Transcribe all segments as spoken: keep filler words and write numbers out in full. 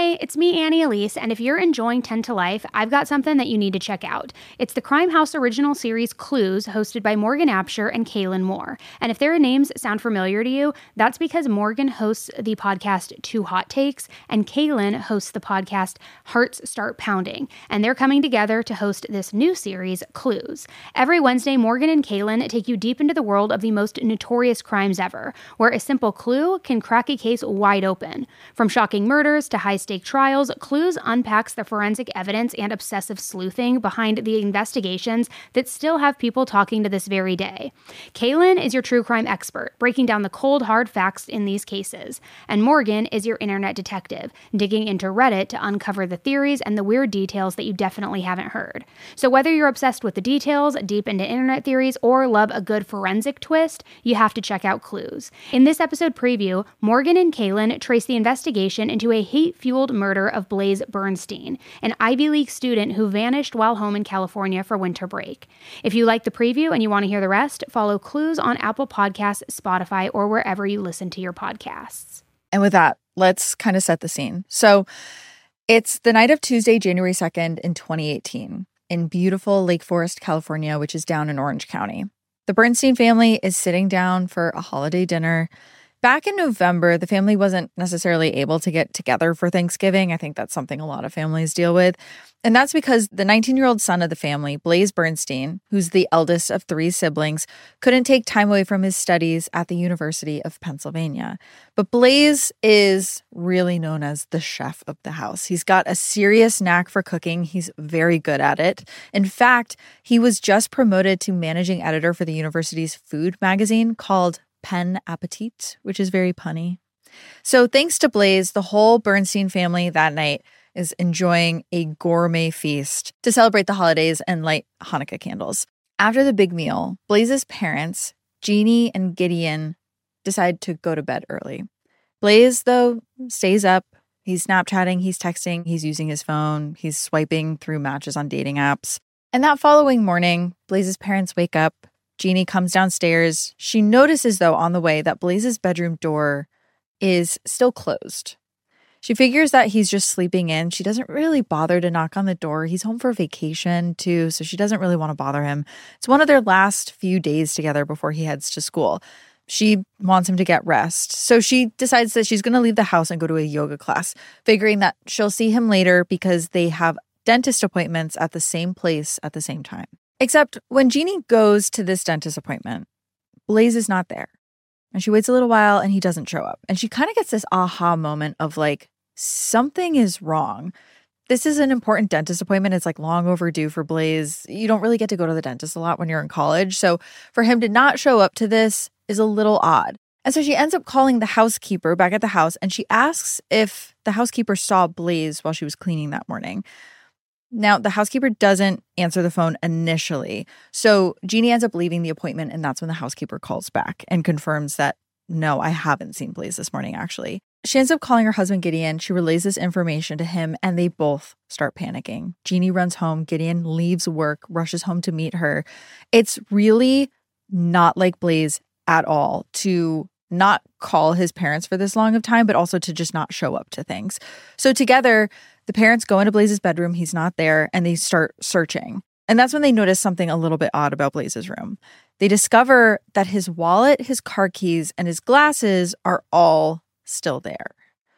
Hey, it's me, Annie Elise, and if you're enjoying ten to Life, I've got something that you need to check out. It's the Crime House original series Clues, hosted by Morgan Absher and Kaylin Moore. And if their names sound familiar to you, that's because Morgan hosts the podcast Two Hot Takes, and Kaylin hosts the podcast Hearts Start Pounding. And they're coming together to host this new series, Clues. Every Wednesday, Morgan and Kaylin take you deep into the world of the most notorious crimes ever, where a simple clue can crack a case wide open. From shocking murders to high-stake trials, Clues unpacks the forensic evidence and obsessive sleuthing behind the investigations that still have people talking to this very day. Kaylin is your true crime expert, breaking down the cold, hard facts in these cases. And Morgan is your internet detective, digging into Reddit to uncover the theories and the weird details that you definitely haven't heard. So whether you're obsessed with the details, deep into internet theories, or love a good forensic twist, you have to check out Clues. In this episode preview, Morgan and Kaylin trace the investigation into a hate-fueled murder of Blaze Bernstein, an Ivy League student who vanished while home in California for winter break. If you like the preview and you want to hear the rest, follow Clues on Apple Podcasts, Spotify, or wherever you listen to your podcasts. And with that, let's kind of set the scene. So it's the night of Tuesday, January second in twenty eighteen in beautiful Lake Forest, California, which is down in Orange County. The Bernstein family is sitting down for a holiday dinner. Back in November, the family wasn't necessarily able to get together for Thanksgiving. I think that's something a lot of families deal with. And that's because the nineteen-year-old son of the family, Blaze Bernstein, who's the eldest of three siblings, couldn't take time away from his studies at the University of Pennsylvania. But Blaze is really known as the chef of the house. He's got a serious knack for cooking. He's very good at it. In fact, he was just promoted to managing editor for the university's food magazine called Pen Appetit, which is very punny. So thanks to Blaze, the whole Bernstein family that night is enjoying a gourmet feast to celebrate the holidays and light Hanukkah candles. After the big meal, Blaze's parents, Jeannie and Gideon, decide to go to bed early. Blaze, though, stays up. He's Snapchatting, he's texting, he's using his phone, he's swiping through matches on dating apps. And that following morning, Blaze's parents wake up. Jeannie comes downstairs. She notices, though, on the way that Blaze's bedroom door is still closed. She figures that he's just sleeping in. She doesn't really bother to knock on the door. He's home for vacation, too, so she doesn't really want to bother him. It's one of their last few days together before he heads to school. She wants him to get rest. So she decides that she's going to leave the house and go to a yoga class, figuring that she'll see him later because they have dentist appointments at the same place at the same time. Except when Jeannie goes to this dentist appointment, Blaze is not there. And she waits a little while and he doesn't show up. And she kind of gets this aha moment of like, something is wrong. This is an important dentist appointment. It's like long overdue for Blaze. You don't really get to go to the dentist a lot when you're in college. So for him to not show up to this is a little odd. And so she ends up calling the housekeeper back at the house and she asks if the housekeeper saw Blaze while she was cleaning that morning. Now, the housekeeper doesn't answer the phone initially. So Jeannie ends up leaving the appointment, and that's when the housekeeper calls back and confirms that, no, I haven't seen Blaze this morning, actually. She ends up calling her husband, Gideon. She relays this information to him, and they both start panicking. Jeannie runs home. Gideon leaves work, rushes home to meet her. It's really not like Blaze at all to not call his parents for this long of time, but also to just not show up to things. So together, the parents go into Blaze's bedroom. He's not there, and they start searching. And that's when they notice something a little bit odd about Blaze's room. They discover that his wallet, his car keys, and his glasses are all still there.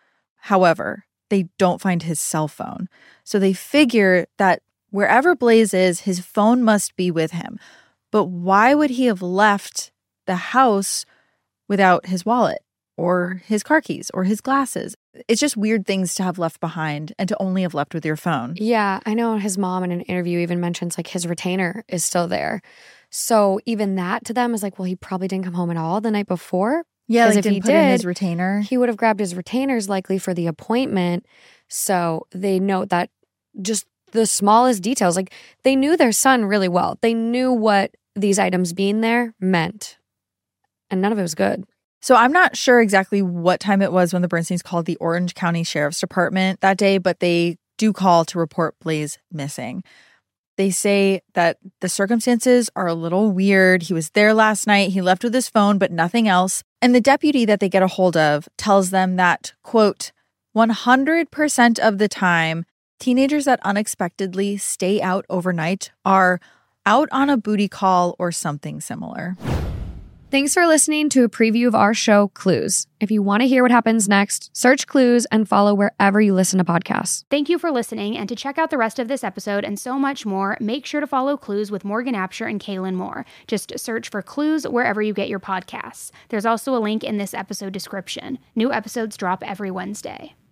However, they don't find his cell phone. So they figure that wherever Blaze is, his phone must be with him. But why would he have left the house without his wallet or his car keys or his glasses? It's just weird things to have left behind and to only have left with your phone. Yeah, I know his mom in an interview even mentions like his retainer is still there. So even that to them is like, well, he probably didn't come home at all the night before. Yeah, like if didn't he put did, in his retainer. He would have grabbed his retainers likely for the appointment. So they note that just the smallest details, like they knew their son really well. They knew what these items being there meant. And none of it was good. So I'm not sure exactly what time it was when the Bernsteins called the Orange County Sheriff's Department that day, but they do call to report Blaze missing. They say that the circumstances are a little weird. He was there last night. He left with his phone, but nothing else. And the deputy that they get a hold of tells them that, quote, one hundred percent of the time, teenagers that unexpectedly stay out overnight are out on a booty call or something similar. Thanks for listening to a preview of our show, Clues. If you want to hear what happens next, search Clues and follow wherever you listen to podcasts. Thank you for listening, and to check out the rest of this episode and so much more, make sure to follow Clues with Morgan Absher and Kaylin Moore. Just search for Clues wherever you get your podcasts. There's also a link in this episode description. New episodes drop every Wednesday.